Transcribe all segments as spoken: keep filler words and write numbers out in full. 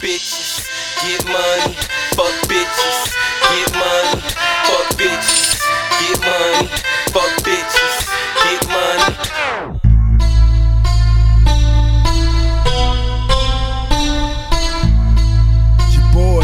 bitches, get money. Fuck bitches, get money. Fuck bitches, get money. Fuck bitches, get money. Your boy,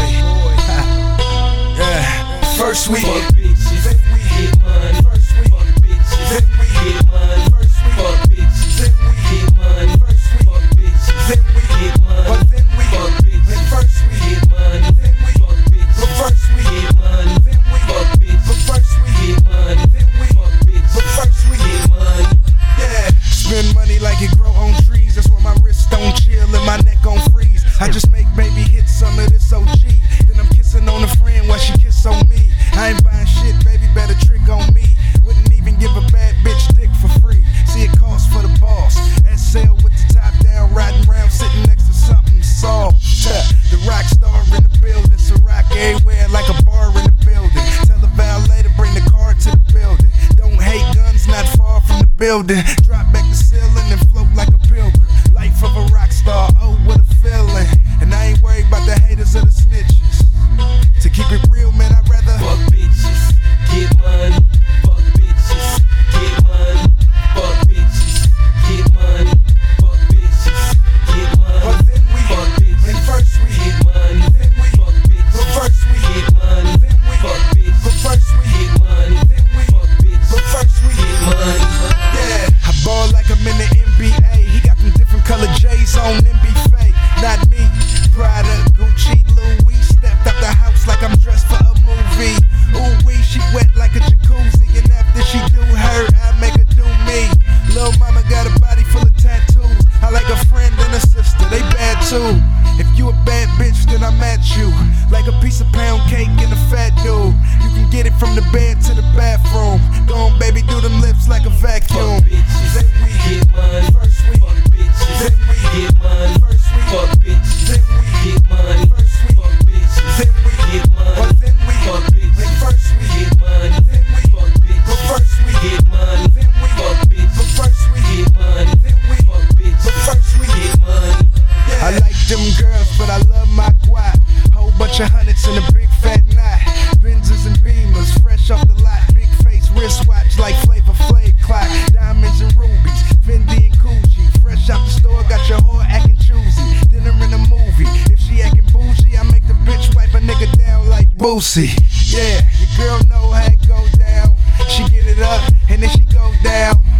yeah. First we fuck bitches, then we get money. First we fuck bitches, then we get money. First we fuck bitches, then we get money. First we fuck bitches, then we get money. But then we fuck bitches, first we get money. Then we fuck bitches, but first we get money. Then we fuck bitches, but first we get money. Then we fuck bitches, but first we get money. Yeah, spend money like it grow on trees. That's why my wrist don't chill and my neck don't freeze. I just make baby hit some of this O G. Then I'm kissing on a friend while she kiss on me. I ain't buying shit, baby, better trick on me. Wouldn't even give a bad bitch dick for free. See it cost for the boss. S L with the top down, riding around, sitting next to something soft. The rock star in the building, so rock everywhere like a bar in the building. Tell the valet to bring the car to the building. Don't hate guns, not far from the building. Drop back the ceiling and float like a pilgrim. Life of a rock star, oh what a feeling. And I ain't worried about the haters or the snitches. To keep it real, man, I'd rather fuck bitches, get money. Fuck bitches, get money. Fuck bitches, get money. Fuck bitches, get money. But then we fuck bitches, and first we get money. Then we fuck bitches, but first we get money. Then we fuck bitches, but first we get money. Then we fuck bitches, but first we get money. Yeah, I ball like I'm in the N B A. He got them different color J's on N B A. Not me. Prada, Gucci, Louis. Stepped out the house like I'm dressed for a movie. Ooh wee, she wet like a jacuzzi. And after she do her, I make her do me. Lil' mama got a body full of tattoos. I like a friend and a sister, they bad too. If you a bad bitch, then I'm at you. Like a piece of pound cake and a fat dude. You can get it from the bed to the bathroom. Go on, baby, do them lips like a vacuum. Fuck bitches, Then we get money. First we fuck bitches, Then we get money. First we fuck bitches, Then we get money. First we fuck bitches, Then we get money. But then we fuck bitches, First we get money. Then we fuck bitches, But first we get money. Then we fuck bitches, But first we get money. Then we fuck bitches, But first we get money. I like them girls, but I love my guap. Whole bunch of hundreds in a big fat knot. Benzes and Beamers, fresh off the lot. Big face wristwatch like Flavor Flav clock. Diamonds and rubies, Fendi and Gucci. Fresh out the store, got your whore acting choosy. Dinner in a movie, if she acting bougie, I make the bitch wipe a nigga down like Boosie. Yeah, your girl know how it go down. She get it up and then she go down.